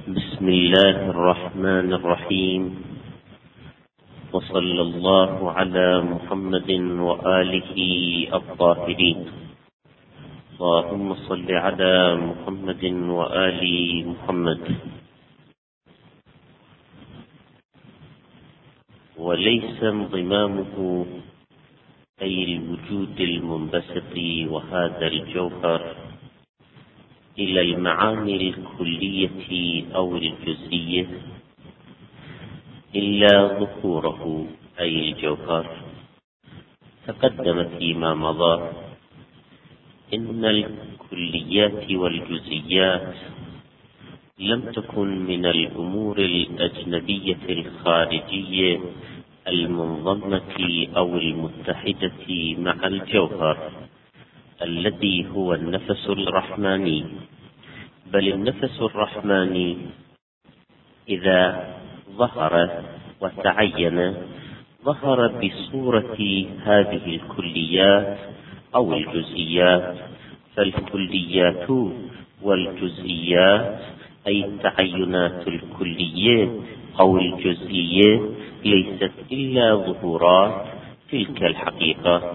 بسم الله الرحمن الرحيم، وصلى الله على محمد وآله الطاهرين. اللهم صل على محمد وآل محمد. وليس انضمامه أي الوجود المنبسط وهذا الجوهر إلى المعاني الكلية أو الجزئية إلا ظهوره أي الجوهر. تقدم فيما مضى إن الكليات والجزئيات لم تكن من الأمور الأجنبية الخارجية المنظمة أو المتحدة مع الجوهر الذي هو النفس الرحماني، بل النفس الرحماني إذا ظهر وتعين ظهر بصورة هذه الكليات أو الجزئيات. فالكليات والجزئيات أي التعينات الكلية أو الجزئية ليست إلا ظهورات تلك الحقيقة.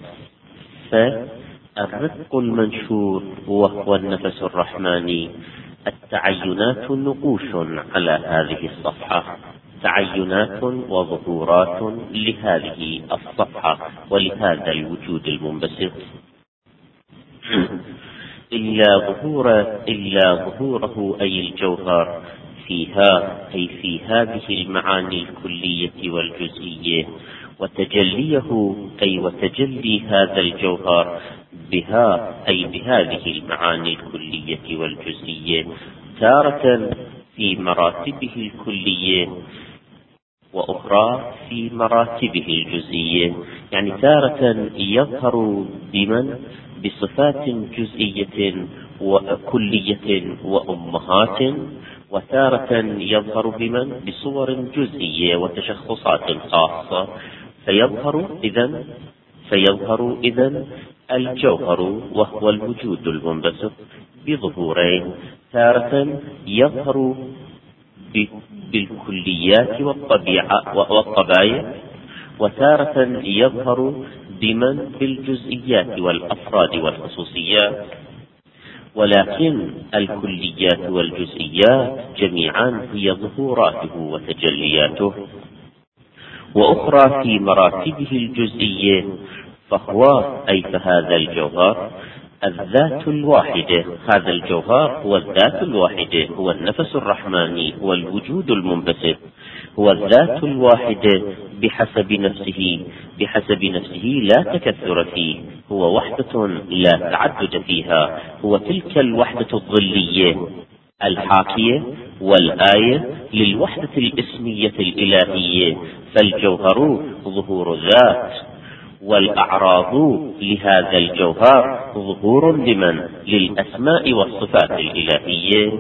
فالرفق المنشور وهو النفس الرحماني التعينات نقوش على هذه الصفحة، تعينات وظهورات لهذه الصفحة ولهذا الوجود المنبسط. إلا ظهوره أي الجوهر فيها أي في هذه المعاني الكلية والجزئية، وتجليه أي وتجلي هذا الجوهر بها أي بهذه المعاني الكلية والجزئية، تارة في مراتبه الكلية وأخرى في مراتبه الجزئية. يعني تارة يظهر بصفات جزئية وكلية وأمهات، وتارة يظهر بصور جزئية وتشخصات خاصة. فيظهر إذن الجوهر وهو الوجود المنبسط بظهورين، تارة يظهر بالكليات والطبائع، وتارة يظهر بالجزئيات والأفراد والخصوصيات. ولكن الكليات والجزئيات جميعا هي ظهوراته وتجلياته. وأخرى في مراتبه الجزئية فهذا الجوهر الذات الواحدة. هذا الجوهر هو الذات الواحدة، هو النفس الرحماني، هو الوجود المنبسط، هو الذات الواحدة بحسب نفسه لا تكثر فيه، هو وحدة لا تعدد فيها، هو تلك الوحدة الظلية الحاكية والآية للوحدة الاسمية الإلهية. فالجوهر ظهور ذات، والأعراض لهذا الجوهر ظهور للأسماء والصفات الإلهية.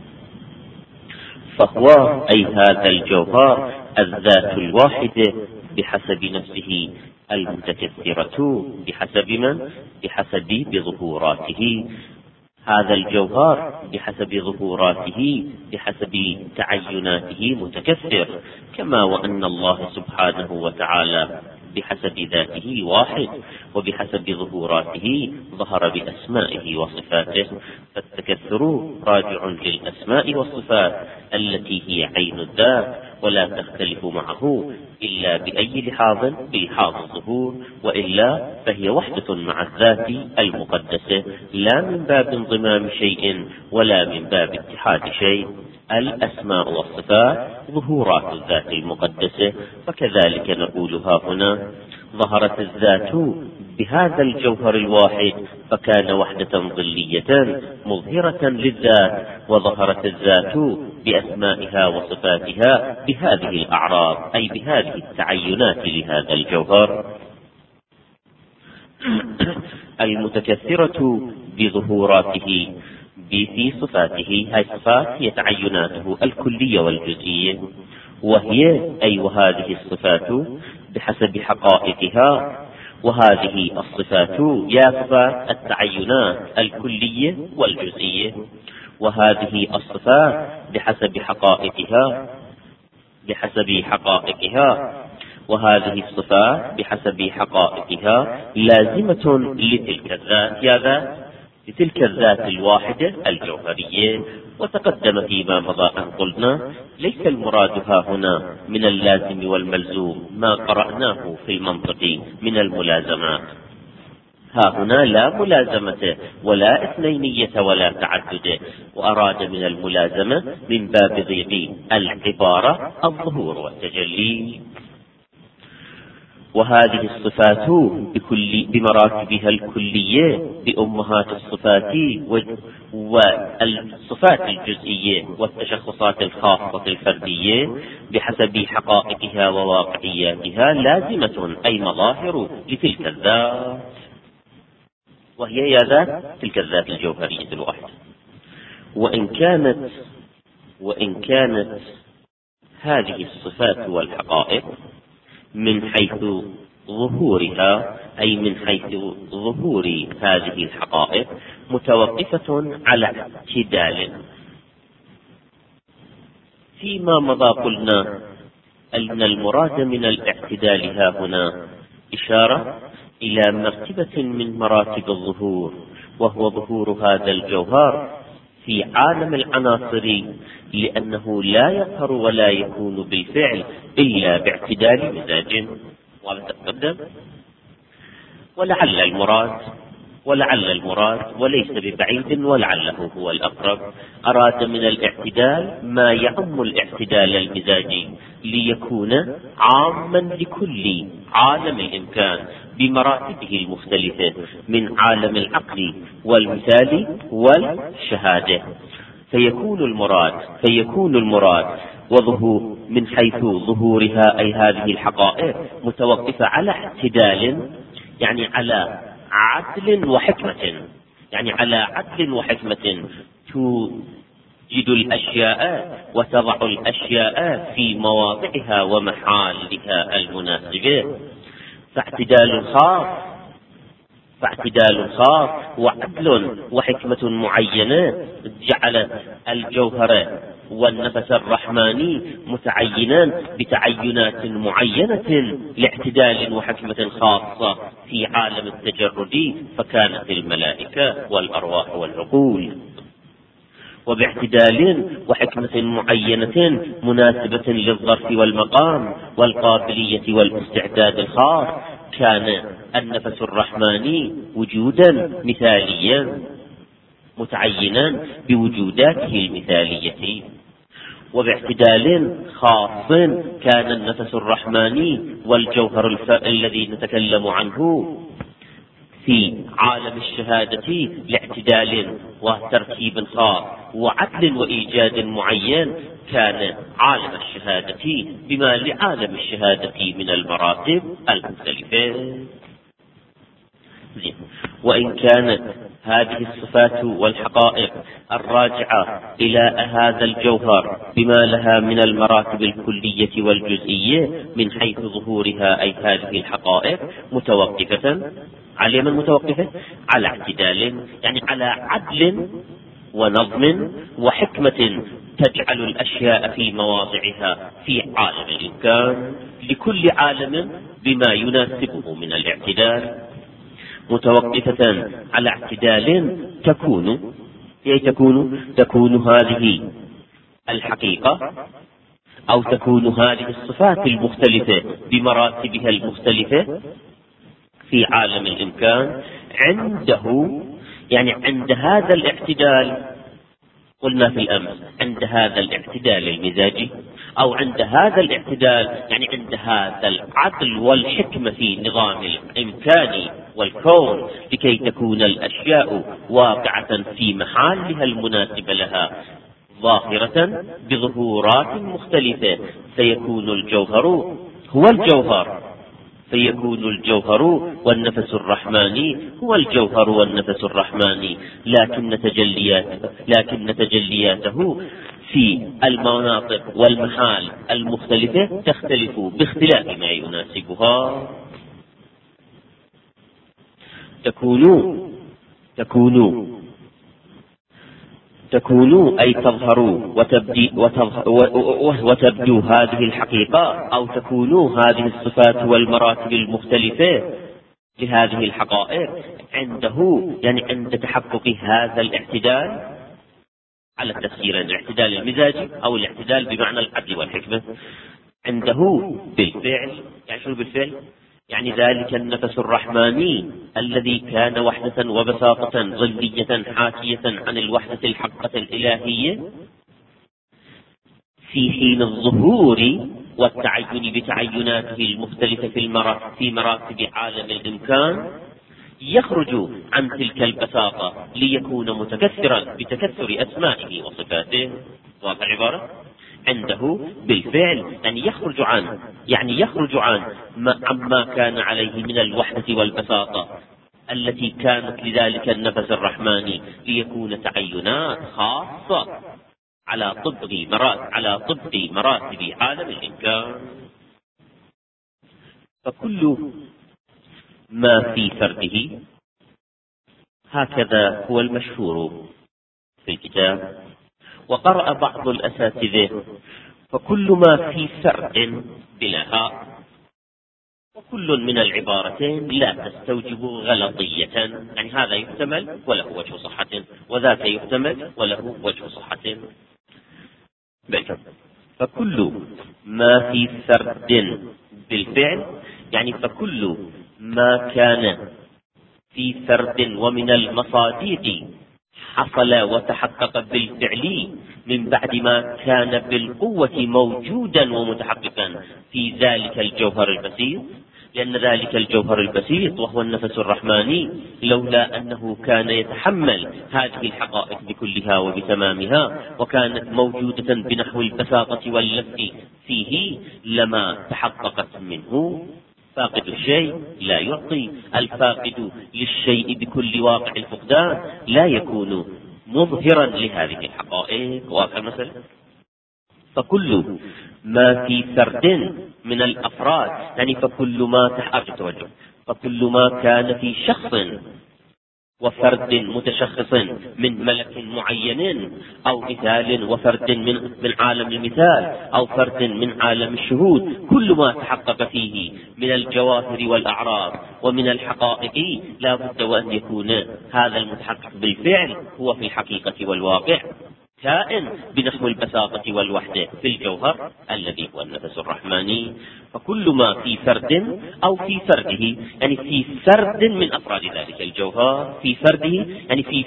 فهو أي هذا الجوهر الذات الواحدة بحسب نفسه المتكثرة بحسب ظهوراته. هذا الجوهر بحسب ظهوراته بحسب تعيناته متكثر، كما وأن الله سبحانه وتعالى بحسب ذاته واحد، وبحسب ظهوراته ظهر بأسمائه وصفاته. فالتكثر راجع للأسماء والصفات التي هي عين الذات، ولا تختلف معه إلا بأي لحاظ بلحاظ الظهور، وإلا فهي وحدة مع الذات المقدسة، لا من باب انضمام شيء ولا من باب اتحاد شيء. الأسماء والصفات ظهورات الذات المقدسة. فكذلك نقولها هنا ظهرت الذات بهذا الجوهر الواحد فكان وحدة ظلية مظهرة للذات، وظهرت الذات بأسمائها وصفاتها بهذه الأعراض أي بهذه التعينات لهذا الجوهر المتكثرة بظهوراته في صفاته. هذه الصفات هي تعيناته الكلية والجزئية، وهذه الصفات بحسب حقائقها، وهذه الصفات يا صفات التعينات الكلية والجزئية. وهذه الصفات بحسب حقائقها وهذه الصفات بحسب حقائقها لازمة لتلك الذات لتلك الذات الواحدة الجوهرية. وتقدم فيما مضى أن قلنا ليس المراد ها هنا من اللازم والملزوم ما قرأناه في المنطق من الملازمات. ها هنا لا ملازمة ولا اثنينية ولا تعدد، وأراد من الملازمة من باب ضيق العبارة الظهور والتجلي. وهذه الصفات بمراتبها الكلية بأمهات الصفات والصفات الجزئية والتشخصات الخاصة الفردية بحسب حقائقها وواقعياتها لازمة أي مظاهر لتلك الذات، وهي يا ذات تلك الذات الجوهرية الواحدة. وإن كانت هذه الصفات والحقائق من حيث ظهورها، أي من حيث ظهور هذه الحقائق متوقفة على اعتدال. فيما مضى قلنا أن المراد من الاعتدال ها هنا إشارة إلى مرتبة من مراتب الظهور، وهو ظهور هذا الجوهر في عالم العناصر، لأنه لا يظهر ولا يكون بالفعل إلا باعتدال مزاج. وتقدم ولعل المراد وليس ببعيد ولعله هو الأقرب، أراد من الاعتدال ما يعم الاعتدال المزاجي ليكون عاما لكل عالم الإمكان بمراتبه المختلفة من عالم العقل والمثال والشهادة. فيكون المراد وظهور من حيث ظهورها أي هذه الحقائق متوقفة على اعتدال، يعني على عدل وحكمة توجد الأشياء وتضع الأشياء في مواضعها ومحالها المناسبة. فاعتدال خاص وعدل وحكمة معينة جعلت الجوهر والنفس الرحماني متعينان بتعينات معينة لاعتدال وحكمة خاصة في عالم التجرد، فكانت الملائكة والأرواح والعقول. وباعتدال وحكمة معينة مناسبة للظرف والمقام والقابلية والاستعداد الخاص كان النفس الرحماني وجودا مثاليا متعينا بوجوداته المثالية. وباعتدال خاص كان النفس الرحماني والجوهر الذي نتكلم عنه في عالم الشهادة لاعتدال وترتيب خاص وعدل وإيجاد معين كان عالم الشهادة بما لعالم الشهادة من المراتب المختلفة. وإن كانت هذه الصفات والحقائق الراجعة إلى هذا الجوهر بما لها من المراتب الكلية والجزئية من حيث ظهورها أي هذه الحقائق متوقفة على من متوقفة على اعتدال، يعني على عدل ونظم وحكمة تجعل الأشياء في مواضعها في عالم الإمكان لكل عالم بما يناسبه من الاعتدال. متوقفة على اعتدال تكون هذه الحقيقة أو تكون هذه الصفات المختلفة بمراتبها المختلفة في عالم الإمكان عنده، يعني عند هذا الاعتدال قلنا في الأمس، عند هذا الاعتدال المزاجي أو عند هذا الاعتدال يعني عند هذا العدل والحكمة في نظام الإمكان والكون لكي تكون الأشياء واقعة في محلها المناسب لها ظاهرة بظهورات مختلفة، فيكون الجوهر والنفس الرحماني هو الجوهر والنفس الرحماني، لكن تجلياته في المناطق والمحال المختلفة تختلف باختلاف ما يناسبها. تكون تكون أي تظهر وتبدو هذه الحقيقة، أو تكون هذه الصفات والمراتب المختلفة لهذه الحقائق عنده، يعني عند تحقق هذا الاعتدال على التفسيرين، الاعتدال المزاجي أو الاعتدال بمعنى العدل والحكمة، عنده بالفعل. يعني شو بالفعل؟ يعني ذلك النفس الرحماني الذي كان وحدة وبساطة ظلية حاكية عن الوحدة الحقة الإلهية، في حين الظهور والتعين بتعيناته المختلفة في مراتب عالم الإمكان، يخرج عن تلك البساطة ليكون متكثرا بتكثر أسمائه وصفاته. واضح العبارة؟ عنده بالفعل أن يخرج عن عما كان عليه من الوحدة والبساطة التي كانت لذلك النفس الرحماني، ليكون تعينات خاصة على طبق مراتب عالم الإمكان. فكل ما في فرده، هكذا هو المشهور في الكتاب. وقرأ بعض الأساتذة فكل ما في فرد بلا هاء، وكل من العبارتين لا تستوجب غلطية، يعني هذا يحتمل وله وجه صحة، وذاك يحتمل وله وجه صحة. فكل ما في فرد بالفعل، يعني فكل ما كان في فرد ومن المصادق حصل وتحقق بالفعل من بعد ما كان بالقوة موجودا ومتحققا في ذلك الجوهر البسيط. لأن ذلك الجوهر البسيط وهو النفس الرحماني، لولا أنه كان يتحمل هذه الحقائق بكلها وبتمامها، وكانت موجودة بنحو البساطة واللفظ فيه، لما تحققت منه. فاقد الشيء لا يعطي، الفاقد للشيء بكل واقع الفقدان لا يكون مظهرا لهذه الحقائق. واقع مثلا. فكل ما في فرد من الأفراد، يعني فكل ما كان في شخص وفرد متشخص من ملك معين، أو مثال وفرد من عالم المثال، أو فرد من عالم الشهود، كل ما تحقق فيه من الجواهر والأعراض ومن الحقائق، لا بد وأن يكون هذا المتحقق بالفعل هو في الحقيقة والواقع كائن بنحو البساطة والوحدة في الجوهر الذي هو النفس الرحماني. فكل ما في فرد أو في فرده، يعني في فرد من أفراد ذلك الجوهر، في فرده يعني في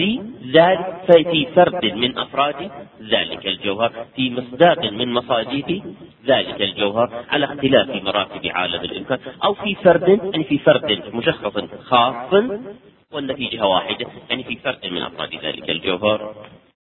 فرد من أفراد ذلك الجوهر، في مصداق من مصادق ذلك الجوهر على اختلاف مراتب عالم الإمكان، أو في فرد يعني في فرد مشخص خاص والنتيجة واحدة، يعني في فرد من أفراد ذلك الجوهر.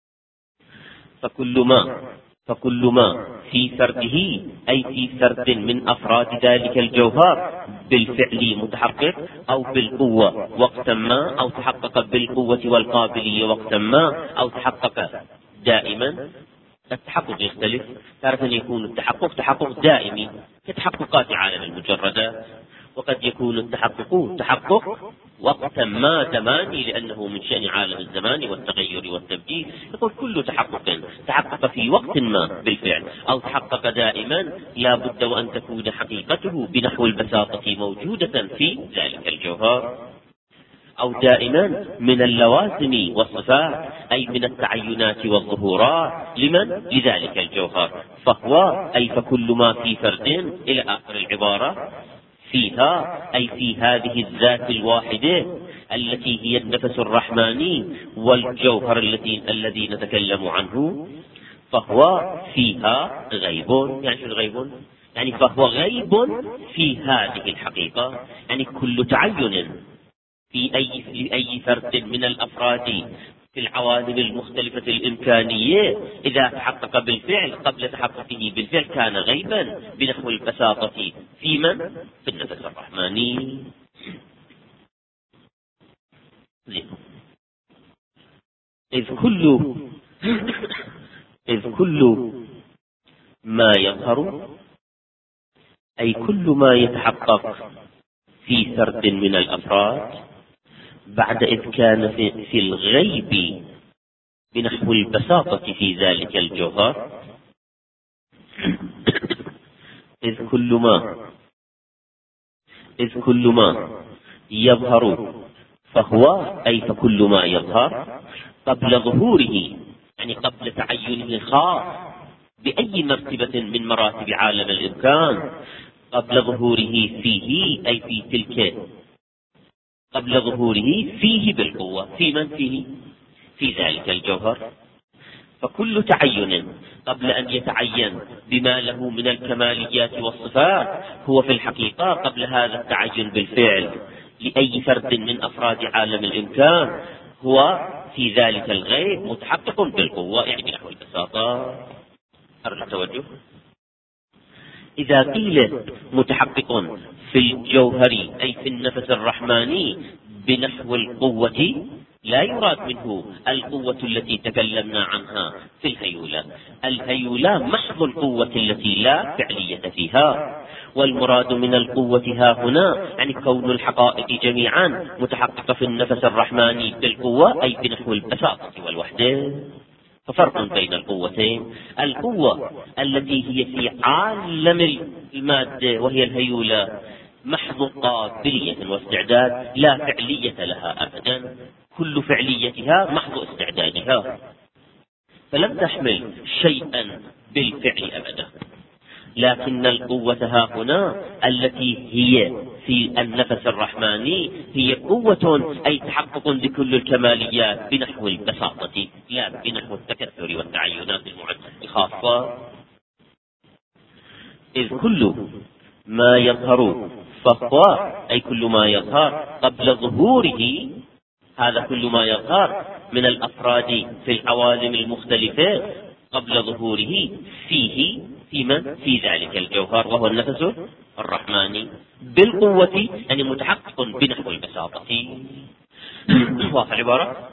فكل ما في فرده، أي في فرد من أفراد ذلك الجوهر بالفعل متحقق، أو بالقوة وقتا ما، أو تحقق بالقوة والقابلية وقتا ما، أو تحقق دائما. التحقق يختلف، تارة يكون التحقق تحقق دائمي كتحققات عالم المجردات، وقد يكون التحقق وقتا ما زماني، لأنه من شأن عالم الزمان والتغير والتبديل. يقول كل تحقق في وقت ما بالفعل، أو تحقق دائما، لا بد وأن تكون حقيقته بنحو البساطة موجودة في ذلك الجوهر، أو دائما من اللوازم والصفات، أي من التعينات والظهورات لذلك الجوهر. فكل ما في فرد إلى آخر العبارة فيها، أي في هذه الذات الواحدة التي هي النفس الرحماني والجوهر الذي نتكلم عنه، فهو فيها غيب. يعني شو الغيب؟ يعني فهو غيب في هذه الحقيقة، يعني كل تعين في أي فرد من الأفراد في العوالم المختلفة الإمكانية، إذا تحقق بالفعل قبل تحققه بالفعل كان غيبا بنحو البساطة في النفس الرحماني. إذ كل ما يظهر، أي كل ما يتحقق في فرد من الأفراد بعد إذ كان في الغيب بنحو البساطة في ذلك الجوهر، إذ كل ما يظهر فهو، أي فكل ما يظهر قبل ظهوره، يعني قبل تعينه الخاص بأي مرتبة من مراتب عالم الإمكان، قبل ظهوره فيه، أي في تلك، قبل ظهوره فيه بالقوة، في من فيه؟ في ذلك الجوهر. فكل تعين قبل أن يتعين بما له من الكماليات والصفات هو في الحقيقة قبل هذا التعين بالفعل لأي فرد من أفراد عالم الإمكان هو في ذلك الغيب متحقق بالقوة، يعني بنحو البساطة. أرجو التوجه. إذا قيل متحقق في الجوهر أي في النفس الرحماني بنحو القوة، لا يراد منه القوة التي تكلمنا عنها في الهيولة. الهيولة محض القوة التي لا فعلية فيها، والمراد من القوة ها هنا يعني كون الحقائق جميعا متحققة في النفس الرحماني بالقوة، أي بنحو البساطة والوحدة. ففرق بين القوتين: القوة التي هي في عالم المادة وهي الهيولة محض قابلية واستعداد، لا فعلية لها أبدا، كل فعليتها محض استعدادها، فلم تحمل شيئا بالفعل أبدا. لكن القوة ها هنا التي هي في النفس الرحماني هي قوة أي تحقق لكل الكماليات بنحو البساطة، لا بنحو التكثر والتعينات الخاصة. إذ كل ما يظهر فهو، أي كل ما يظهر قبل ظهوره، هذا كل ما يظهر من الأفراد في العوالم المختلفة قبل ظهوره فيه، في من؟ في ذلك الجوهر وهو النفس الرحماني بالقوة، يعني متحقق بنحو البساطة. واضح العبارة؟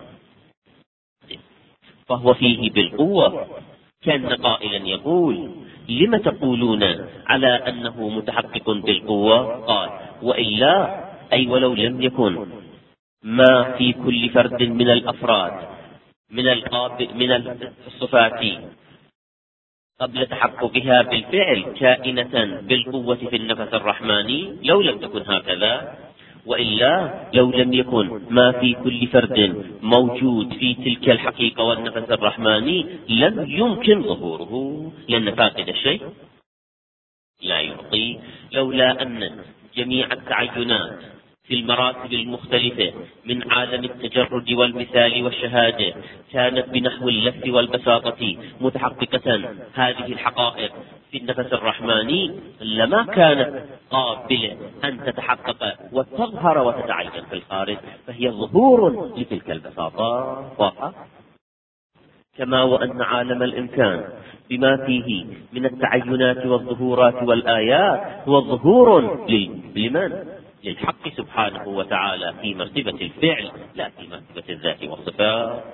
فهو فيه بالقوة، كان قائلا يقول: لم تقولون على أنه متحقق بالقوة؟ قال: وإلا، أي ولو لم يكن ما في كل فرد من الأفراد من الصفات قبل تحققها بالفعل كائنة بالقوة في النفس الرحماني، لو لم تكن هكذا، وإلا لو لم يكن ما في كل فرد موجود في تلك الحقيقة والنفس الرحماني لم يمكن ظهوره، لأن فاقد الشيء لا يعطي. لولا أن جميع التعينات في المراتب المختلفة من عالم التجرد والمثال والشهادة كانت بنحو اللف والبساطة متحققة هذه الحقائق في النفس الرحماني، لما كانت قابلة أن تتحقق وتظهر وتتعين في الخارج، فهي ظهور لتلك البساطة. واضح؟ كما وأن عالم الإمكان بما فيه من التعينات والظهورات والآيات هو ظهور لمن؟ للحق سبحانه وتعالى في مرتبة الفعل، لا في مرتبة الذات والصفات.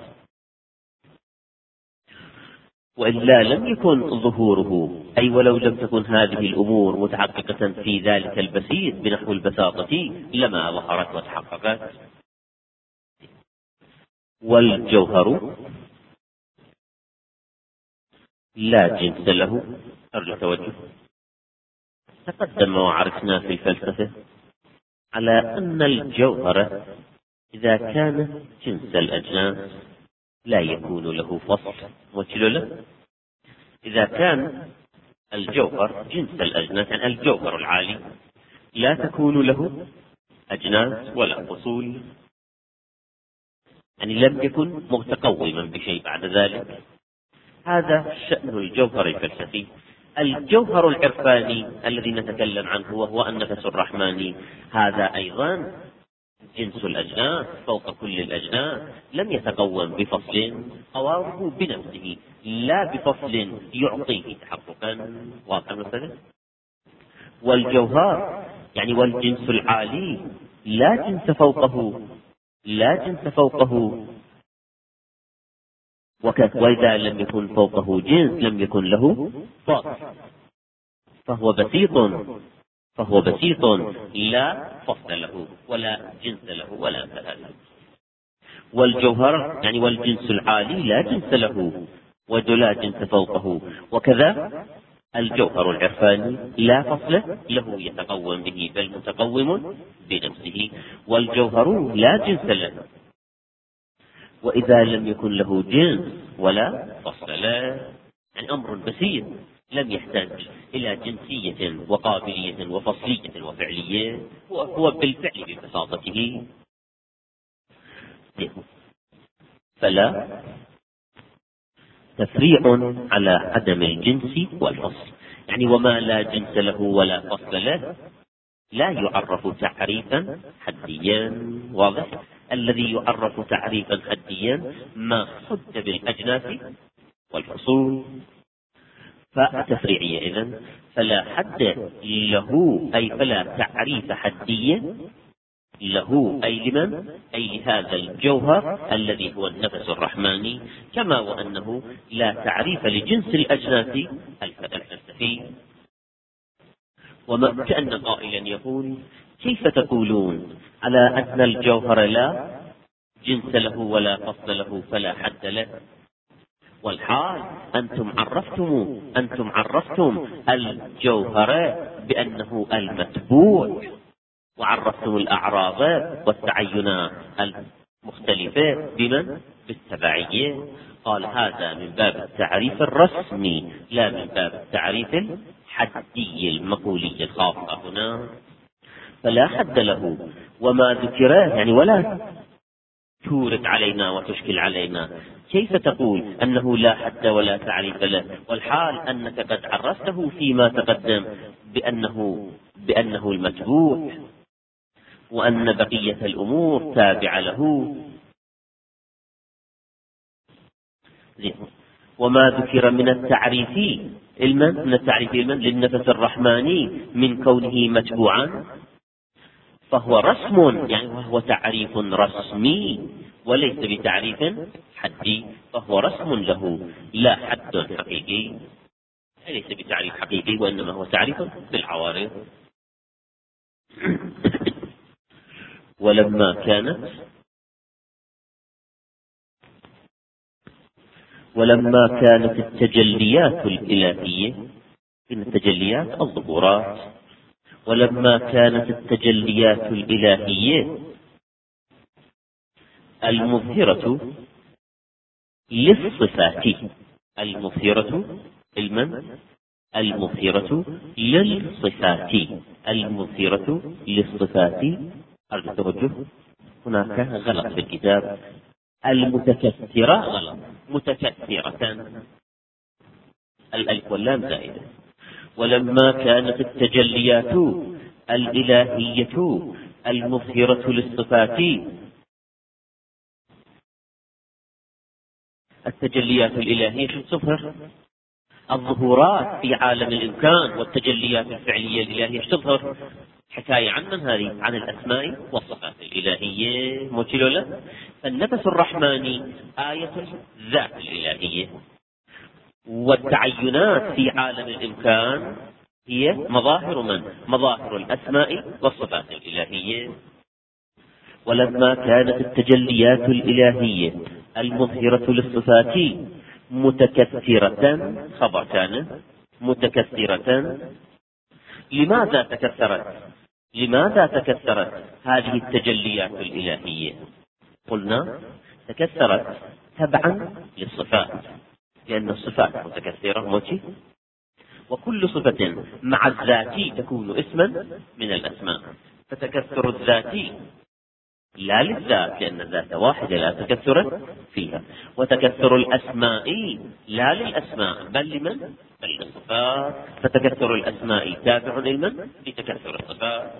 وإلا لم يكن ظهوره، أي ولو لم تكن هذه الأمور متحققة في ذلك البسيط بنحو البساطة لما ظهرت وتحققت. والجوهر لا جنس له. أرجو التوجه. تقدم وعرفنا في الفلسفة على أن الجوهر إذا كان جنس الأجناس لا يكون له فصل. مثل له إذا كان الجوهر جنس الأجناس، يعني الجوهر العالي، لا تكون له أجناس ولا فصول، يعني لم يكن متقوما بشيء بعد ذلك. هذا شأن الجوهر الفلسفي. الجوهر العرفاني الذي نتكلم عنه وهو النفس الرحماني، هذا أيضا جنس الأجناس فوق كل الأجناس، لم يتقوم بفصل قوامه بنفسه، لا بفصل يعطيه تحققا. واضح مثلا؟ والجوهر يعني والجنس العالي لا جنس فوقه، لا جنس فوقه، وإذا لم يكن فوقه جنس لم يكن له فصل، فهو بسيط لا فصل له ولا جنس له ولا مثل له. والجوهر يعني والجنس العالي لا جنس له ولا جنس فوقه، وكذا الجوهر العرفاني لا فصل له يتقوم به بل متقوم بنفسه، والجوهر لا جنس له، وإذا لم يكن له جنس ولا فصل له، يعني أمر بسيط لم يحتاج إلى جنسية وقابلية وفصلية وفعلية، هو بالفعل ببساطته، فلا تفريع على عدم الجنس والفصل، يعني وما لا جنس له ولا فصل له لا يعرف تعريفا حديا. واضح؟ الذي يعرف تعريفا حديا ما حد بالأجناس والفصول. فالتفريعية إذن فلا حد له، أي فلا تعريف حدي له، أي لمن؟ أي لهذا الجوهر الذي هو النفس الرحماني، كما وأنه لا تعريف لجنس الأجناس الفلسفي. وما كأن قائلا يقول كيف تقولون على أن الجوهر لا جنس له ولا فصل له فلا حد له، والحال أنتم عرفتم الجوهر بأنه المتبوع، وعرفتم الأعراض والتعينات المختلفة بمن؟ بالتبعية. قال هذا من باب التعريف الرسمي لا من باب التعريف الحدي المقولي الخاصة هنا. فلا حد له وما ذكر، يعني ولا تورد علينا وتشكل علينا، كيف تقول أنه لا حد ولا تعريف له والحال أنك قد عرفته فيما تقدم بأنه المتبوع وأن بقية الأمور تابعة له. وما ذكر من التعريف علما للنفس الرحماني من كونه متبوعا فهو رسم، يعني وهو تعريف رسمي وليس بتعريف حدي، فهو رسم له لا حد حقيقي، ليس بتعريف حقيقي وإنما هو تعريف بالعوارض. ولما كانت التجليات الإلهية، إن التجليات الظهورات، ولما كانت التجليات الإلهية المظهرة للصفات، المظهرة للصفات، أرجو التوجه، هناك غلط في الكتاب، المتكثرة غلط، متكثرة، الألف واللام زائدة. ولما كانت التجليات الإلهية المظهرة للصفات، التجليات الإلهية شو تظهر؟ الظهورات في عالم الإمكان، والتجليات الفعلية الإلهية شو تظهر؟ حكاية عن من هذه؟ عن الأسماء والصفات الإلهية، موكيلو له. فالنفس الرحماني آية الذات الإلهية، والتعينات في عالم الإمكان هي مظاهر الأسماء والصفات الإلهية. ولما كانت التجليات الإلهية المظهرة للصفات متكثرة، خبر كان متكثرة، لماذا تكثرت هذه التجليات الإلهية؟ قلنا تكثرت تبعا للصفات، لأن الصفات متكثرة، وكل صفة مع الذات تكون اسما من الأسماء، فتكثر الذات لا للذات لأن الذات واحدة لا تكثر فيها، وتكثر الأسماء لا للأسماء بل لمن؟ بل للصفات، فتكثر الأسماء تابع لمن؟ لتكثر الصفات.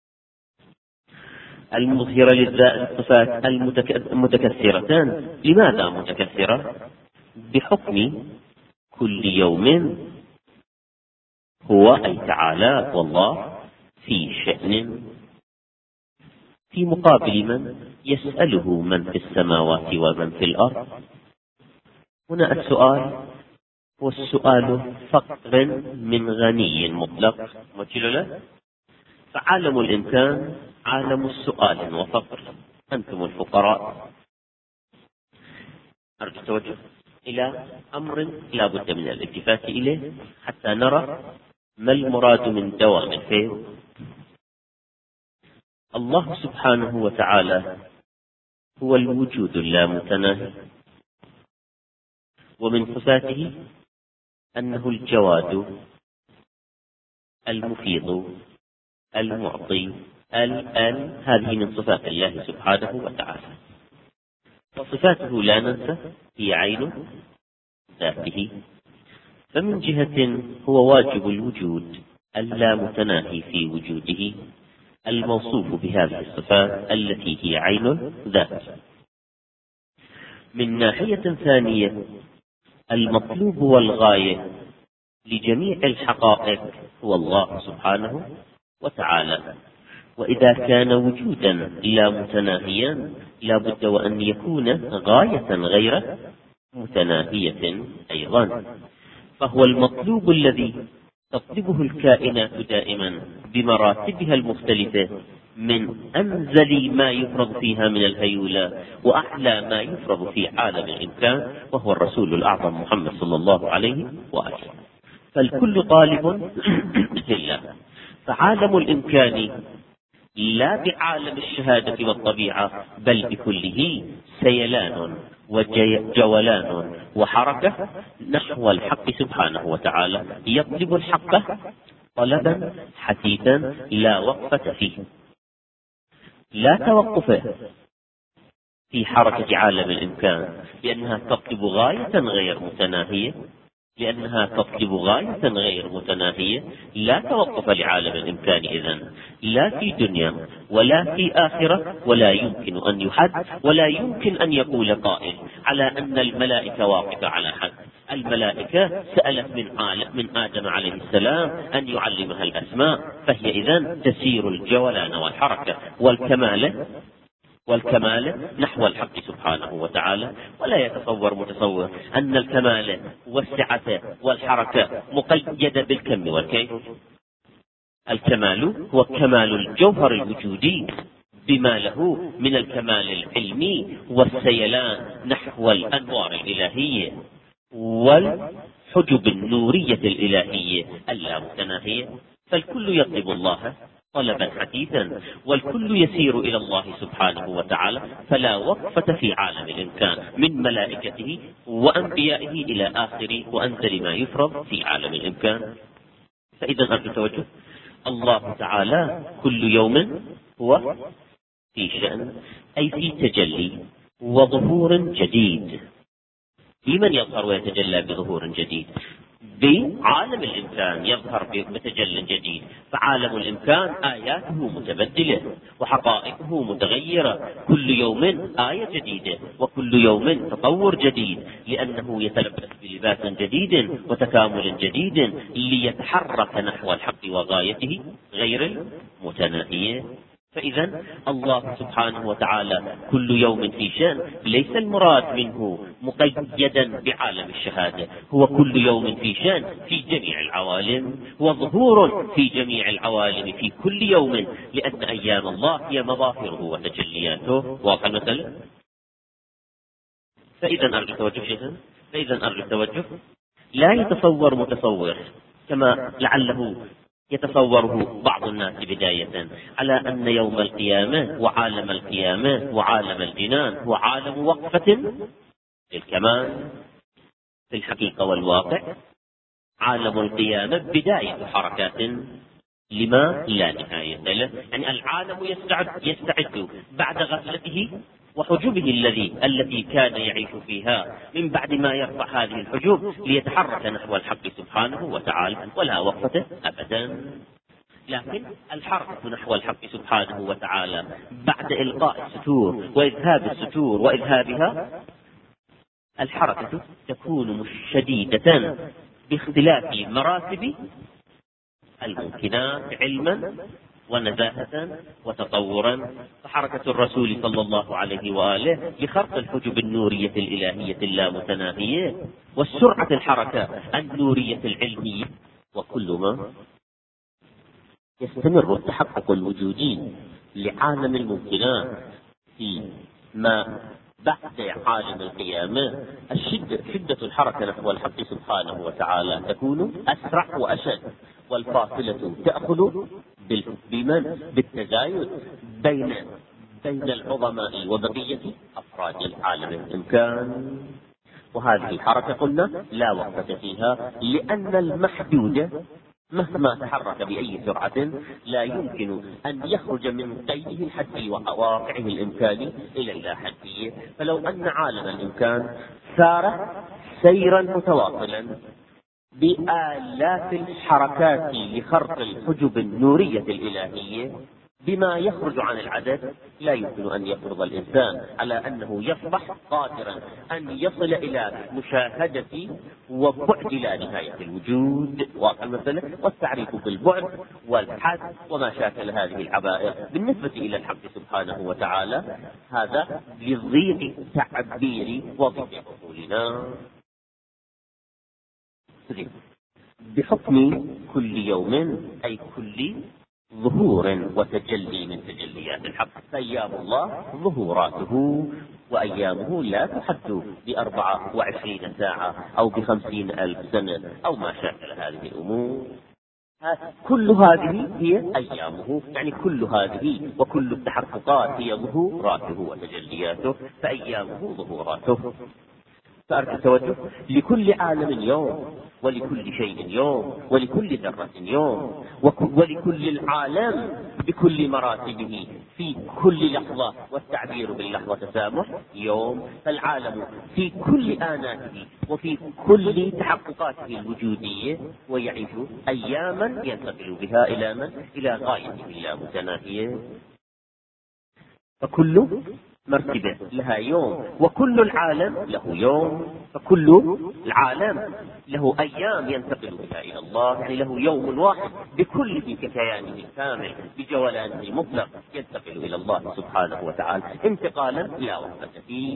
المظهرة للصفات المتكثرة، لماذا متكثرة؟ بحكم كل يوم هو أي تعالى والله في شأن، في مقابل من يسأله من في السماوات ومن في الأرض. هنا السؤال هو السؤال فقر من غني مطلق، فعالم الإمكان عالم السؤال وفقر، أنتم الفقراء أرجو التوجه إلى أمر لا بد من الالتفات إليه حتى نرى ما المراد من دوام الفيض. الله سبحانه وتعالى هو الوجود اللامتناهي، ومن صفاته أنه الجواد المفيض المعطي. هذه من صفات الله سبحانه وتعالى، وصفاته لا ننسى هي عين ذاته. فمن جهة هو واجب الوجود اللامتناهي في وجوده الموصوف بهذه الصفات التي هي عين ذات. من ناحية ثانية المطلوب والغاية لجميع الحقائق هو الله سبحانه وتعالى. وإذا كان وجودا لا متناهيا لا بد وأن يكون غاية غير متناهية أيضا، فهو المطلوب الذي تطلبه الكائنات دائما بمراتبها المختلفة، من أنزل ما يفرض فيها من الهيولى وأعلى ما يفرض في عالم الإمكان، وهو الرسول الأعظم محمد صلى الله عليه وآله. فالكل طالب في الله. فعالم الإمكان لا بعالم الشهادة والطبيعة، بل بكله سيلان وجولان وحركة نحو الحق سبحانه وتعالى، يطلب الحق طلبا حثيثا لا وقفة فيه، لا توقف في حركة عالم الإمكان، لأنها تطلب غاية غير متناهية، لا توقف لعالم الإمكان إذن، لا في دنيا ولا في آخرة، ولا يمكن أن يحد، ولا يمكن أن يقول قائل على أن الملائكة واقفة على حد. الملائكة سألت من آدم عليه السلام أن يعلمها الأسماء، فهي إذن تسير الجولان والحركة والكمال نحو الحق سبحانه وتعالى. ولا يتصور متصور أن الكمال والسعة والحركة مقيدة بالكم والكيف. الكمال هو كمال الجوهر الوجودي بما له من الكمال العلمي والسيلان نحو الأنوار الإلهية والحجب النورية الإلهية اللامتناهية. فالكل يطلب الله طلبا حثيثا، والكل يسير إلى الله سبحانه وتعالى، فلا وقفة في عالم الإمكان من ملائكته وأنبيائه إلى آخر وأنزل ما يفرض في عالم الإمكان. فإذا أرجو التوجه، الله تعالى كل يوم هو في شأن، أي في تجلي وظهور جديد. لمن يظهر ويتجلى بظهور جديد؟ بعالم الإمكان يظهر بتجل جديد. فعالم الإمكان آياته متبدلة وحقائقه متغيرة، كل يوم آية جديدة وكل يوم تطور جديد، لأنه يتلبس بلباس جديد وتكامل جديد ليتحرك نحو الحق وغايته غير المتناهية. فإذا الله سبحانه وتعالى كل يوم في شأن، ليس المراد منه مقيدا بعالم الشهادة، هو كل يوم في شأن في جميع العوالم، هو ظهور في جميع العوالم في كل يوم، لأن أيام الله هي مظاهره وتجلياته. واضح المثل؟ فإذا أرجو التوجه، لا يتصور متصور كما لعله يتصوره بعض الناس بداية على أن يوم القيامة وعالم القيامة وعالم الجنان هو عالم وقفة للكمال. في الحقيقة والواقع عالم القيامة بداية حركات لما لا نهاية له، يعني العالم يستعد بعد غفلته وحجوبه التي كان يعيش فيها، من بعد ما يرفع هذه الحجوب ليتحرك نحو الحق سبحانه وتعالى، ولا وقفة أبدا. لكن الحركة نحو الحق سبحانه وتعالى بعد إلقاء الستور وإذهاب الستور وإذهابها، الحركة تكون شديدة باختلاف مراتب الممكنات علما ونزاهة وتطورا. فحركة الرسول صلى الله عليه وآله لخرق الحجب النورية الإلهية اللامتناهية، والسرعة الحركة النورية العلمية، وكل ما يستمر التحقق الوجودي لعالم الممكنات في ما بعد عالم القيامة شدة الحركة نحو الحق سبحانه وتعالى تكون أسرع وأشد، والفاصلة تأخذ بالتزايد بين العظماء وبقية أفراد العالم الإمكان. وهذه الحركة قلنا لا وقت فيها، لأن المحدود مهما تحرك بأي سرعة لا يمكن أن يخرج من قيده الحدي وواقعه الإمكاني إلى اللاحقية. فلو أن عالم الإمكان سار سيرا متواصلا بآلاف الحركات لخرق الحجب النورية الإلهية بما يخرج عن العدد، لا يمكن أن يفرض الإنسان على أنه يصبح قادرا أن يصل إلى مشاهدة وبعد لا نهاية الوجود. واقع المسألة، والتعريف بالبعد والحد وما شاكل هذه العبائر بالنسبة إلى الحق سبحانه وتعالى، هذا لضيق تعبير وضيق عقولنا. بحكم كل يوم أي كل ظهور وتجلي من تجليات الحق، فأيام الله ظهوراته، وأيامه لا تحد ب24 ساعة أو ب50,000 سنة أو ما شاكل هذه الأمور. كل هذه هي أيامه، يعني كل هذه وكل التحققات هي ظهوراته وتجلياته، فأيامه ظهوراته. فأرجو التوجه، لكل عالم يوم، ولكل شيء يوم، ولكل ذرة يوم، ولكل العالم بكل مراتبه في كل لحظة، والتعبير باللحظة تسامح يوم. فالعالم في كل آناته وفي كل تحققاته الوجودية ويعيش أياما ينتقل بها إلى من؟ إلى غايته اللامتناهية. فكل مرتبة لها يوم، وكل العالم له يوم، فكل العالم له أيام ينتقل بها إلى الله، يعني له يوم واحد بكل كيانه الكامل بجولانه المطلق ينتقل إلى الله سبحانه وتعالى انتقالا لا وقت فيه.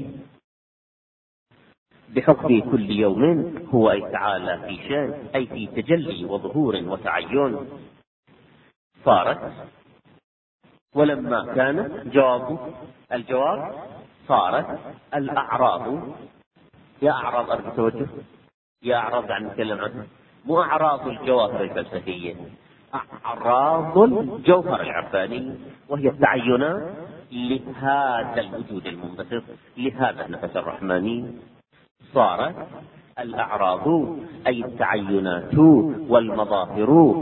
بحكم كل يوم هو أي تعالى في شان، أي في تجلي وظهور وتعين. صارت، ولما كان الجواب صارت الأعراض. يا أعراض أرجو توجه، يا أعراض عن نتكلم عنها، مو أعراض الجواهر الفلسفية، أعراض الجوهر العرفاني، وهي التعينات لهذا الوجود المنبسط، لهذا النفس الرحماني. صارت الأعراض أي التعينات والمظاهر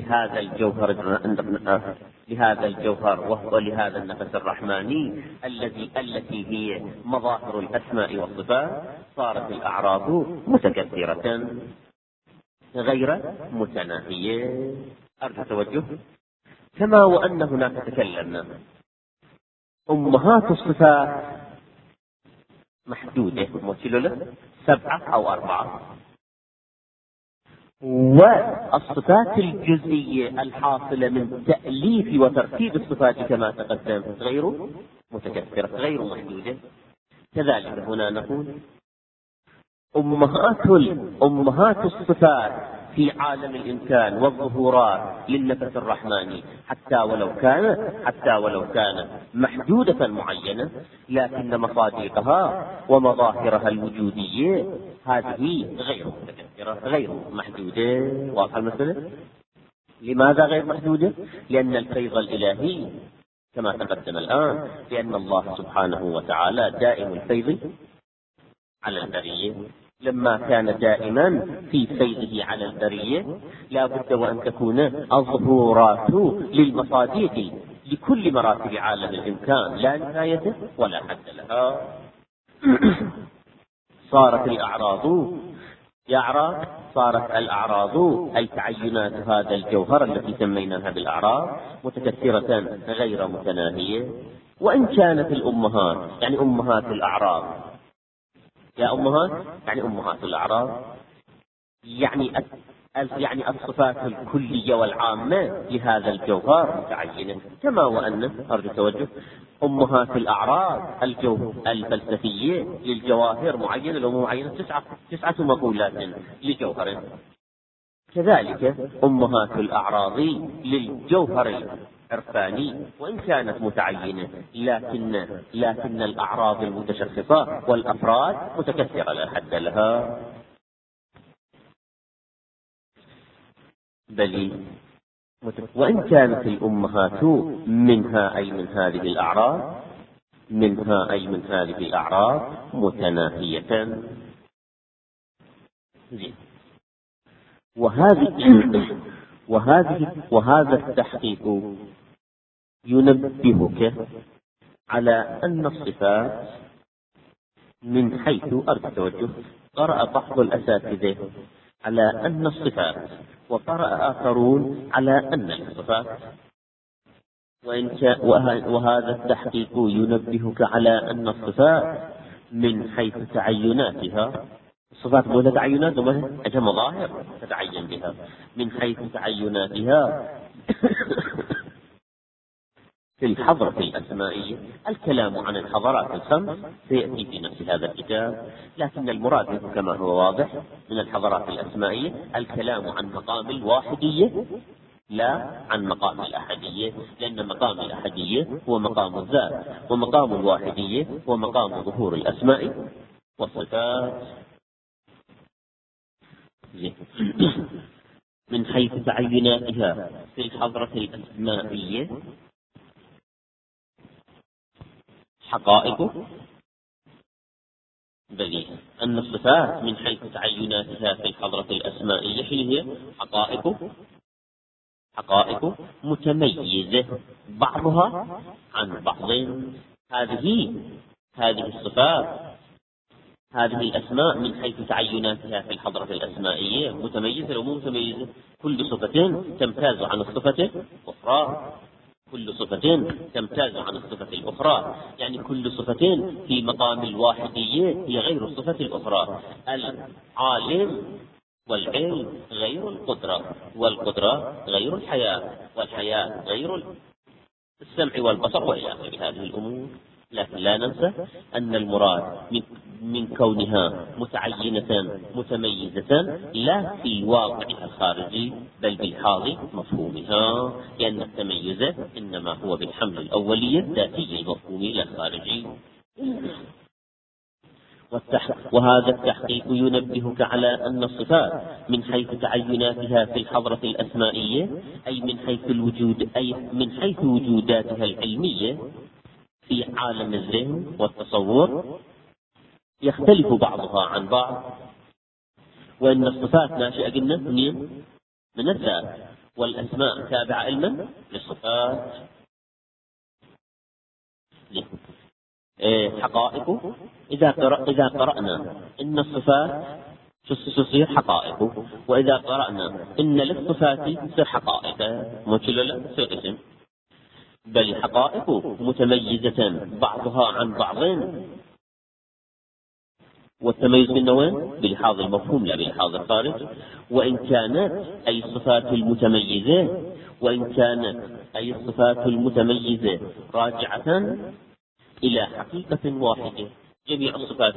لهذا الجوهر وهو لهذا النفس الرحماني التي هي مظاهر الأسماء والصفات. صارت الأعراض متكثرة غير متناهية. أرجو توجه. كما وأن هناك تكلمنا أمهات الصفات محدودة، مثل 7 أو 4، والصفات الجزئية الحاصلة من تأليف وترتيب الصفات كما تقدم غير متكثرة غير محدودة. كذلك هنا نقول أمهات الصفات في عالم الإمكان والظهورات للنفس الرحماني حتى ولو كان محدودة معينة، لكن مصادقها ومظاهرها الوجودية هذه غير متكثرة غير محدودة. واضح المسألة؟ لماذا غير محدودة؟ لأن الفيض الإلهي كما تقدم الآن، لأن الله سبحانه وتعالى دائم الفيض على البرية. لما كان دائما في فيضه على البرية لا بد وأن تكون الظهورات للمصادق لكل مراتب عالم الإمكان لا نهاية ولا حد لها. صارت الأعراض أي تعينات هذا الجوهر التي سميناها بالأعراض متكثرة غير متناهية. وإن كانت الأمهات يعني أمهات الأعراض، يا أمهات يعني أمهات الأعراض، يعني الصفات الكلية والعامة لهذا الجوهر متعينة. كما وأن أرجو توجه أمهات الأعراض الفلسفية للجواهر معينة، لو معينة 9 مقولات لجوهر. كذلك أمهات الأعراض للجوهر عرفاني وإن كانت متعينة، لكن الأعراض المتشخصة والأفراد متكثرة لا حد لها. بل وإن كانت الأمهات منها أي من هذه الأعراض متناهية. وهذا التحقيق ينبهك على أن الصفات من حيث أرجو التوجه. قرأ بعض الأساتذة على أن الصفات، وقرأ آخرون على أن الصفات، وهذا التحقيق ينبهك على أن الصفات من حيث تعيناتها. الصفات ولا تعينات ولا مظاهر تتعين بها. من حيث تعيناتها في الحضرة الأسمائية. الكلام عن الحضرات الخمس سيأتي في نفس هذا الكتاب، لكن المراد كما هو واضح من الحضرات الأسمائية الكلام عن مقام الواحدية لا عن مقام الأحدية، لأن مقام الأحدية هو مقام الذات، ومقام الواحدية هو مقام ظهور الأسماء والصفات. من حيث تعيناتها في الحضرة الأسمائية حقائق. بل أن الصفات من حيث تعيناتها في الحضرة الأسمائية هي حقائق متميزة بعضها عن بعض. هذه الصفات، هذه الأسماء من حيث تعيناتها في الحضرة الأسمائية متميزة أو مو متميزة. كل صفة تمتاز عن الصفة الأخرى. يعني كل صفة في مقام الواحدية هي غير الصفة الأخرى. العالم والعلم غير القدرة، والقدرة غير الحياة، والحياة غير السمع والبصر وإلى آخر هذه الأمور. لكن لا ننسى أن المراد من كونها متعينة متميزة لا في واقعها الخارجي بل بالحاضر مفهومها، لأن التميز إنما هو بالحمل الأولي الذاتي المفهومي لا الخارجي. وهذا التحقيق ينبهك على أن الصفات من حيث تعيناتها في الحضرة الأسمائية أي من حيث وجوداتها العلمية في عالم الذهن والتصور يختلف بعضها عن بعض. وإن الصفات ناشئة قلنا من الذات، والأسماء تابعة علما للصفات. حقائق إذا قرأنا إن الصفات تصير حقائق، وإذا قرأنا إن للصفات تصير حقائق، مو لا تصير اسم. بل حقائق متميزة بعضها عن بعض، والتميز من وين؟ بلحاظ المفهوم لا بلحاظ الخارج. وإن كانت أي الصفات المتميزة راجعة إلى حقيقة واحدة. جميع الصفات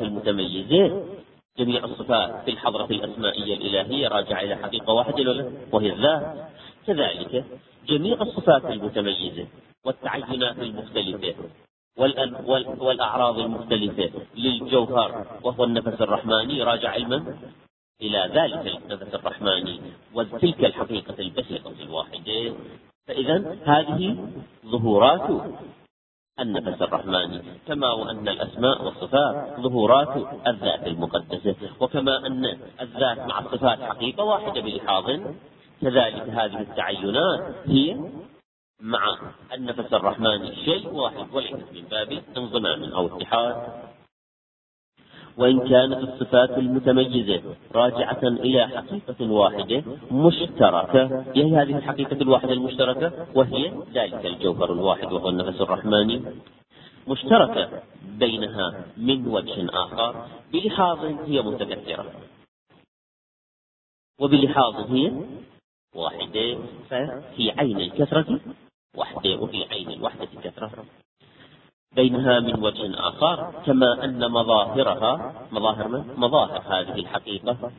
في الحضرة الأسمائية الإلهية راجعة إلى حقيقة واحدة وهي الذات. كذلك جميع الصفات المتميزة والتعينات المختلفة والأعراض المختلفة للجوهر وهو النفس الرحماني راجع علما إلى ذلك النفس الرحماني وتلك الحقيقة البسيطة الواحدة. فإذا هذه ظهورات النفس الرحماني، كما وأن الأسماء والصفات ظهورات الذات المقدسة، وكما أن الذات مع الصفات حقيقة واحدة بلحاظ، كذلك هذه التعينات هي مع النفس الرحماني شيء واحد وليس من باب انضمام أو اتحاد. وإن كانت الصفات المتميزة راجعة إلى حقيقة واحدة مشتركة، هي هذه الحقيقة الواحدة المشتركة وهي ذلك الجوهر الواحد وهو النفس الرحماني، مشتركة بينها من وجه آخر بلحاظ هي متكثرة، وبلحاظ هي واحدة. ففي عين الكثرة وحدة وفي عين الوحدة كثرة بينها من وجه آخر، كما أن مظاهر هذه الحقيقة،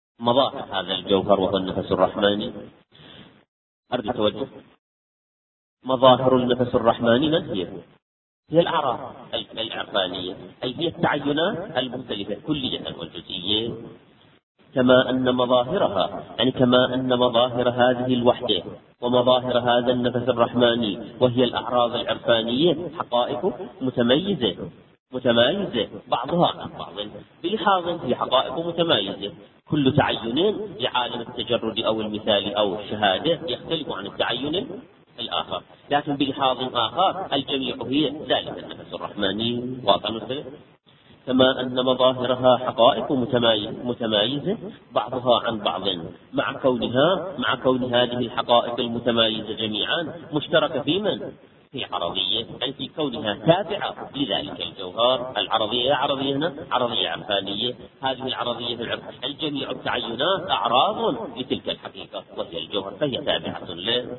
مظاهر هذا الجوهر وهو النفس الرحماني. أرجو توجه. مظاهر النفس الرحماني من هي؟ هي الأعراض العرفانية، أي هي التعينات المختلفة كلية والجزئية. كما أن مظاهرها، يعني كما أن مظاهر هذه الوحدة ومظاهر هذا النفس الرحماني وهي الأعراض العرفانية حقائق متمايزة بعضها عن بعض، بلحاظ هي حقائق متمايزة. كل تعين لعالم التجرد أو المثال أو الشهادة يختلف عن التعين الآخر، لكن بلحاظ آخر الجميع هي ذلك النفس الرحماني. واضح مثلا؟ كما أن مظاهرها حقائق متمايزة بعضها عن بعض، مع كون هذه الحقائق المتمايزة جميعا مشتركة في من؟ في عرضية، يعني في كونها تابعة لذلك الجوهر. العرضية عرضية هنا عرضية عرفانية، هذه العرضية في العرف الجميع التعينات أعراض لتلك الحقيقة وهي الجوهر، فهي تابعة له.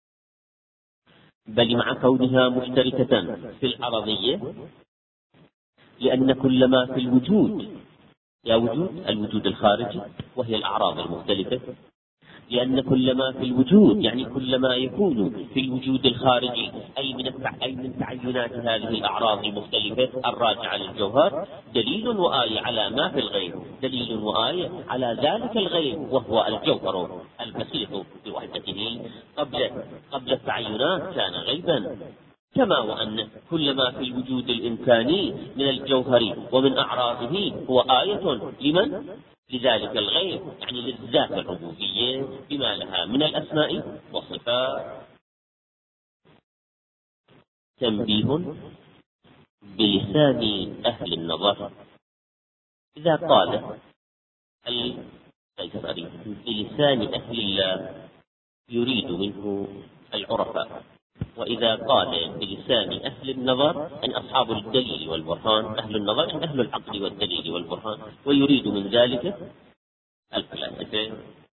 بل مع كونها مشتركة في العرضية، لأن كل ما في الوجود يا وجود الوجود الخارجي وهي الأعراض المختلفة، لأن كل ما في الوجود يعني كل ما يكون في الوجود الخارجي أي من تعينات هذه الأعراض المختلفة الراجعة للجوهر دليل وآية على ما في الغيب، دليل وآية على ذلك الغيب وهو الجوهر البسيط بوحدته. قبل التعينات كان غيبا. كما وأن كل ما في الوجود الإمكاني من الجوهر ومن أعراضه هو آية لمن؟ لذلك الغيب، يعني للذات الربوبية بما لها من الأسماء والصفات. تنبيه بلسان أهل النظر. إذا قال القيصري بلسان أهل الله يريد منه العرفاء، وإذا قال بلسان أهل النظر يعني أصحاب الدليل والبرهان، أهل النظر يعني أهل العقل والدليل والبرهان، ويريد من ذلك الفلاسفة.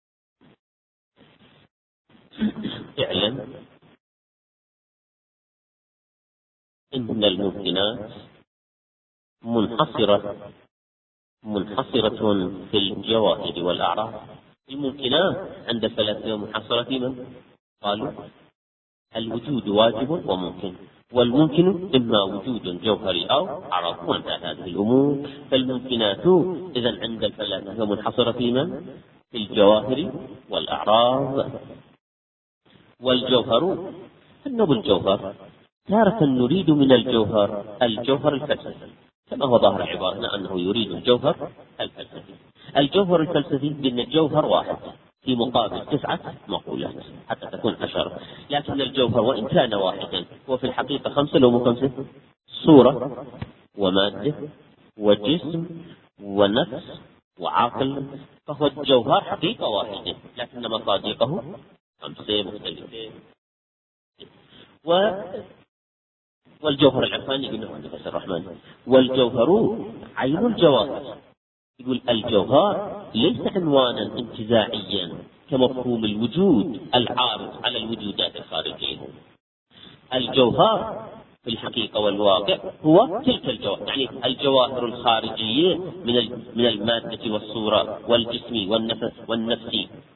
اعلم إن الممكنات منحصرة في الجواهر والأعراض. الممكنات عند الفلاسفة منحصرة في من؟ قالوا الوجود واجب وممكن، والممكن إما وجود جوهري أو عرض، وانتهى هذه الأمور. فالممكنات إذا عند الفلاسفة منحصرة في من؟ في الجواهر والأعراض. والجوهر أنه الجوهر تارة نريد من الجوهر الفلسفي، كما هو ظاهر العبارة هنا أنه يريد الجوهر الفلسفي. الجوهر الفلسفي بأن الجوهر واحد في مقابل 9 مقولات حتى تكون 10، لكن الجوهر وإن كان واحدا هو في الحقيقة 5 لو مو 5، صورة ومادة وجسم ونفس وعقل، فهو الجوهر حقيقة واحدة لكن مصادقه 5 مختلفة. والجوهر العرفاني قلنا النفس الرحمن. والجوهر عين الجواهر. يقول الجوهر ليس عنوانا انتزاعيا كمفهوم الوجود العارض على الوجودات الخارجية. الجوهر في الحقيقة والواقع هو تلك الجوهر، يعني الجواهر الخارجية من المادة والصورة والجسم والنفس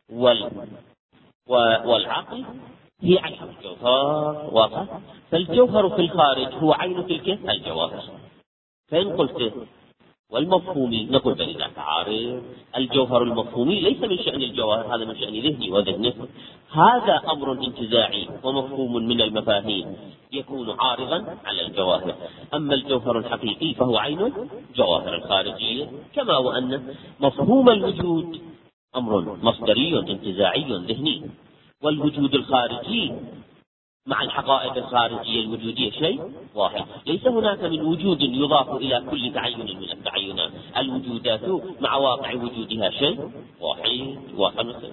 والعقل هي عين الجوهر. واضح؟ فالجوهر في الخارج هو عين تلك الجواهر. فإن قلت والمفهومي نقول بل لا تعارض. الجوهر المفهومي ليس من شأن الجواهر، هذا من شأن ذهني وذهنه، هذا أمر انتزاعي ومفهوم من المفاهيم يكون عارضا على الجواهر. أما الجوهر الحقيقي فهو عين الجواهر الخارجية. كما وأن مفهوم الوجود أمر مصدري انتزاعي ذهني، والوجود الخارجي مع الحقائق الخارجية الوجودية شيء واحد. ليس هناك من وجود يضاف إلى كل تعين من التعينات، الوجودات مع واقع وجودها شيء واحد.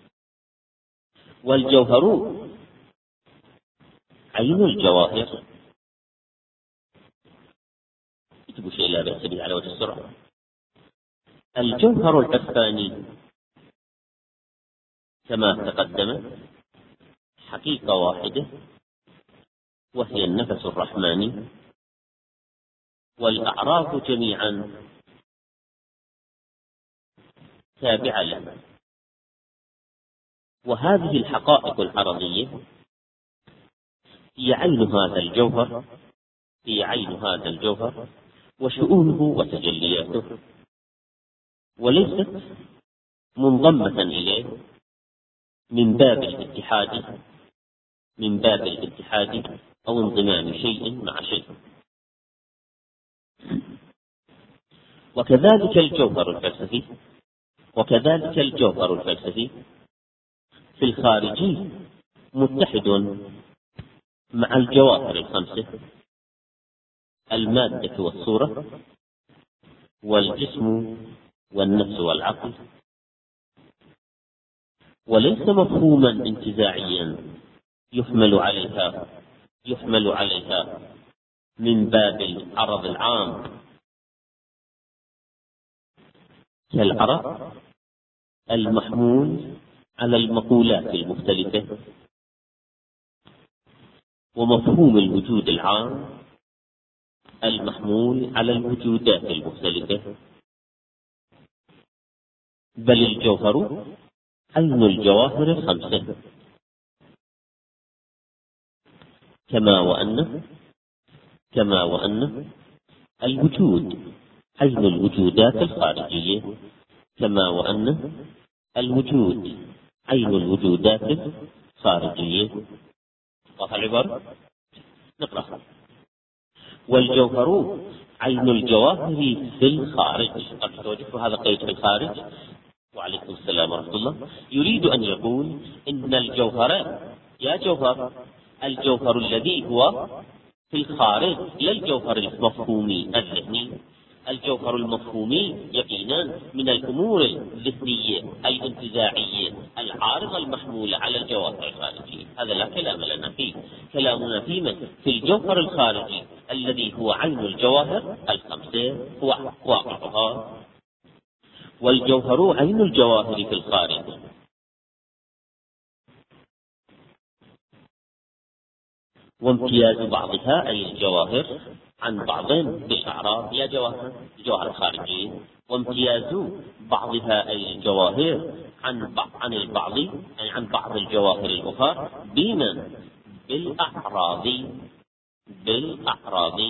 والجوهر عين الجواهر. اكتبوا شيء لا بأس به على وجه السرعة. الجوهر العرفاني كما تقدم حقيقة واحدة وهي النفس الرحماني، والأعراض جميعا تابعة له. وهذه الحقائق العرضية هي عين هذا الجوهر، هي عين هذا الجوهر وشؤونه وتجلياته، وليست منضمة إليه من باب الاتحاد، من باب الاتحاد أو انضمام شيء مع شيء. وكذلك الجوهر الفلسفي، وكذلك الجوهر الفلسفي في الخارجي متحد مع الجواهر الخمسة: المادة والصورة والجسم والنفس والعقل، وليس مفهوما انتزاعيا يحمل عليها من باب العرض العام كالعرض المحمول على المقولات المختلفة، ومفهوم الوجود العام المحمول على الوجودات المختلفة، بل الجوهر عين الجواهر الخمسة، كما وأن الوجود عين الوجودات الخارجية، كما وأن الوجود عين الوجودات الخارجية. واضح العبارة؟ نقرأ: والجوهر عين الجواهر في الخارج. هذا قيد في الخارج. وعليكم السلام ورحمة الله. يريد أن يقول إن الجوهر، يا جوهر، الجوهر الذي هو في الخارج، لا الجوهر المفهومي الذهني. الجوهر المفهومي يقينا من الأمور الذهنية الانتزاعية العارضة المحمولة على الجواهر الخارجية، هذا لا كلام لنا فيه. كلامنا في الجوهر الخارجي الذي هو عين الجواهر الخمسة، هو واقعها. والجوهر عين الجواهر في الخارج، وامتياز بعضها أي الجواهر عن بعض بالأعراض، يا جواهر الجواهر الخارجية، وامتياز بعضها أي الجواهر عن البعض أي عن بعض الجواهر الأخرى بمن بالأعراض.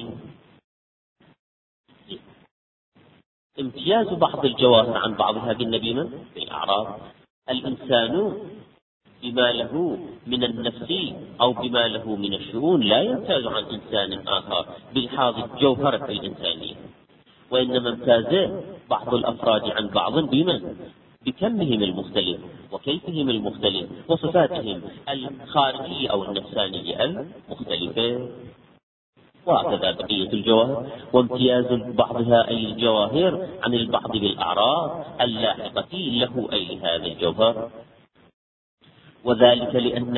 امتياز بعض الجواهر عن بعضها بالنبيمة بالأعراض. الإنسان بما له من النفس أو بما له من الشؤون لا يمتاز عن إنسان آخر بلحاظ الجوهرة الإنسانية، وإنما امتاز بعض الأفراد عن بعض بكمهم المختلف وكيفهم المختلف وصفاتهم الخارجية أو النفسانية المختلفة. وهكذا بقية الجواهر، وامتياز بعضها أي الجواهر عن البعض بالأعراض اللاحقة له أي لهذا الجوهر. وذلك لأن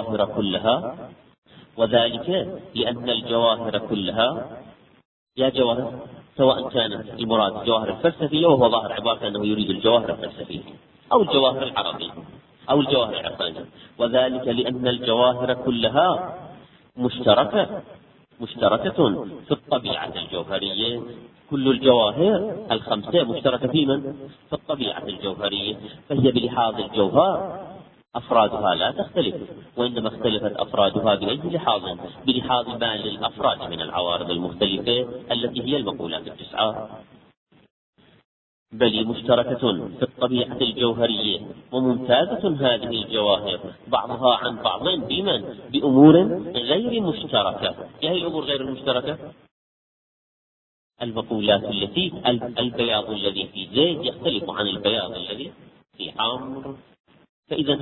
الجواهر كلها يا جواهر، سواء كانت المراد الجواهر الفلسفية، وهو ظاهر عبارة أنه يريد الجواهر الفلسفية أو الجواهر العربية أو الجواهر العرفانية. وذلك لأن الجواهر كلها مشتركة في الطبيعة الجوهرية. كل الجواهر الخمسة مشتركة في الطبيعة الجوهرية، فهي بلحاظ الجوهر أفرادها لا تختلف، وإنما اختلفت أفرادها بأي لحاظ؟ بلحاظ ما للأفراد من العوارض المختلفة التي هي المقولات التسعة، بل مشتركة في الطبيعة الجوهرية، وممتازة هذه الجواهر بعضها عن بعض بأمور غير مشتركة. هي الأمور غير المشتركة؟ المقولات التي البياض الذي في زيد يختلف عن البياض الذي في عمرو، فإذا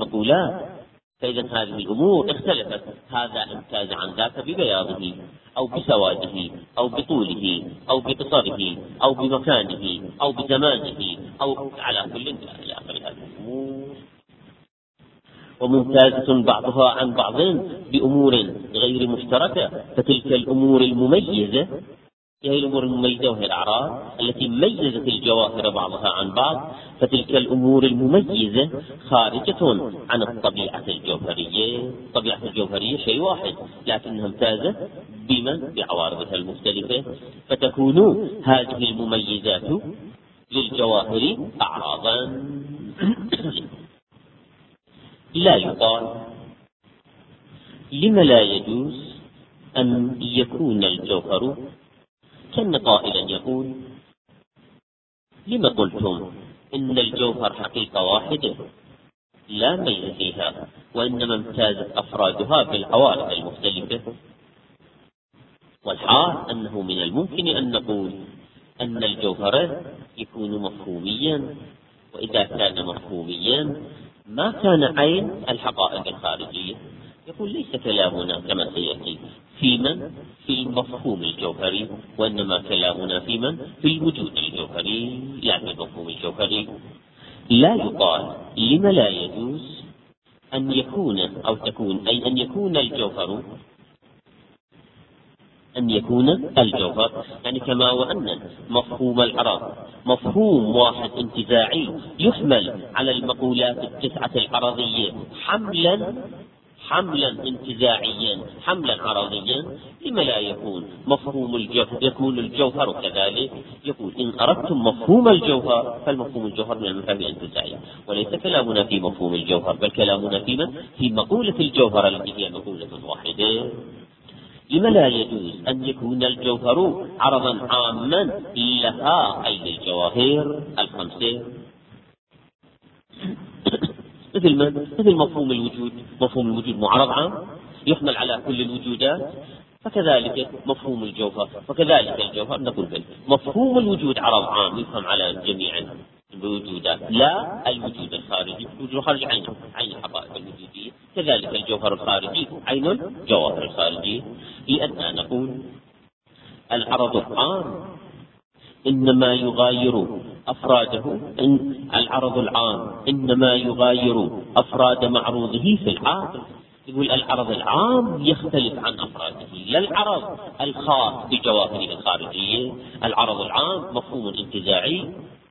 هذه الأمور اختلفت، هذا امتاز عن ذاك ببياضه أو بسواده أو بطوله أو بقصره أو بمكانه أو بزمانه أو على كل إلى آخر هذه الأمور. وممتازة بعضها عن بعض بأمور غير مشتركة، فتلك الأمور المميزة هي الأمور المميزة وهي الأعراض التي ميزت الجواهر بعضها عن بعض، فتلك الأمور المميزة خارجة عن الطبيعة الجوهرية. الطبيعة الجوهرية شيء واحد، لكنها امتازت بعوارضها المختلفة، فتكون هذه المميزات للجواهر أعراضا. لا يقال لم لا يجوز أن يكون الجوهر كأن قائلا يقول: لم قلتم إن الجوهر حقيقة واحدة لا ميل فيها، وإنما امتازت أفرادها بالعوارض المختلفة؟ والحال أنه من الممكن أن نقول أن الجوهر يكون مفهوميا، وإذا كان مفهوميا ما كان عين الحقائق الخارجية. يقول: ليس كلامنا كما سيأتي في المفهوم الجوهري، وإنما كلامنا في الوجود الجوهري لا في المفهوم الجوهري. لا يقال لم لا يجوز أن يكون أو تكون، أي أن يكون الجوهر يعني كما وأن مفهوم العرض مفهوم واحد انتزاعي يحمل على المقولات التسعة العرضية حملا انتزاعيا، حملا عرضيا. لما لا يكون مفهوم الجوهر يكون الجوهر كذلك؟ يقول: إن أردتم مفهوم الجوهر فالمفهوم الجوهر من المفاهيم الانتزاعية، وليس كلامنا في مفهوم الجوهر، بل كلامنا في مقولة الجوهر التي هي مقولة واحدة. لما لا يجوز أن يكون الجوهر عرضا عاما لها، أي للجواهر الخمسة، مثل مفهوم الوجود. مفهوم الوجود معرض عام يحمل على كل الوجودات، فكذلك مفهوم الجوهر، وكذلك الجوهر نقول به مفهوم الوجود عرض عام يفهم على جميع الوجودات، لا الوجود الخارجي. الوجود الخارجي عين الحقائق الوجودية، كذلك الجوهر الخارجي عين الجواهر الخارجية. لأننا نقول العرض العام إنما يغاير أفراده، العرض العام إنما يغاير أفراد معروضه في العاقل. يقول العرض العام يختلف عن أفراده، لا العرض الخاص بجواهره الخارجية. العرض العام مفهوم انتزاعي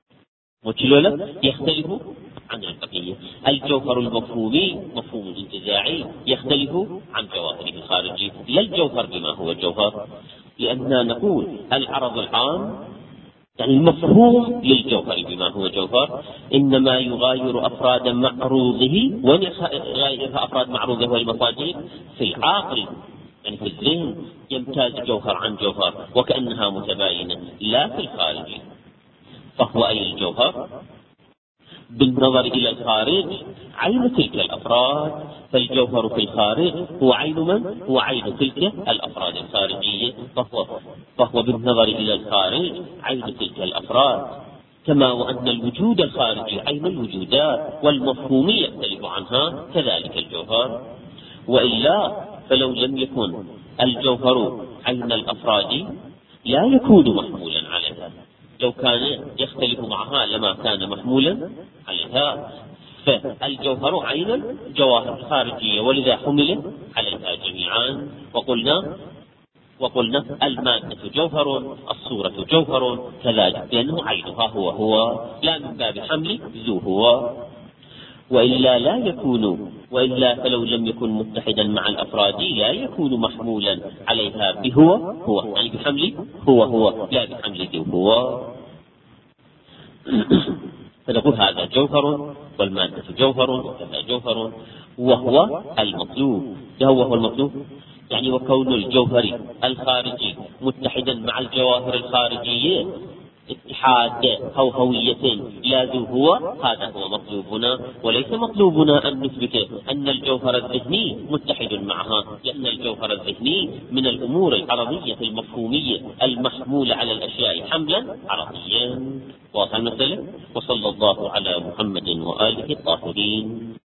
وكلولا يختلف عن البقية. الجوهر المفهومي مفهوم انتزاعي يختلف عن جواهره الخارجية، لا الجوهر بما هو جوهر. لأننا نقول العرض العام يعني المفهوم للجوهر بما هو جوهر إنما يغاير أفراد معروضه، ويغاير أفراد معروضه والمفادير في العاقل، يعني في الذهن يمتاز جوهر عن جوهر وكأنها متباينة، لا في الخارج. فهو أي الجوهر بالنظر إلى الخارج عين تلك الأفراد، فالجوهر في الخارج هو عين من؟ هو عين تلك الأفراد الخارجية، فهو بالنظر إلى الخارج عين تلك الأفراد، كما وأن الوجود الخارجي عين الوجودات والمفهوم يختلف عنها، كذلك الجوهر. وإلا فلو لم يكن الجوهر عين الأفراد لا يكون محمولا عليها، لو كان يختلف معها لما كان محمولا عليها. فالجوهر عين الجواهر الخارجية، ولذا حمل عليها جميعا. وقلنا المادة جوهر، الصورة جوهر كذلك، لأنه عينها هو لا من باب حمل ذو هو. وإلا فلو لم يكن متحدا مع الأفراد لا يكون محمولا عليها هو يعني بحمل هو لا بحمل ذو هو. فنقول هذا جوهر والمادة جوهر وكذا جوهر، وهو المطلوب. يعني وكون الجوهر الخارجي متحدا مع الجواهر الخارجية اتحاد هوية لا ذو هو، هذا هو مطلوبنا. وليس مطلوبنا أن نثبت أن الجوهر الذهني متحد معها، لأن الجوهر الذهني من الأمور العرضية المفهومية المحمولة على الأشياء حملا عرضيا. واضح المسألة؟ وصلى الله على محمد وآله الطاهرين.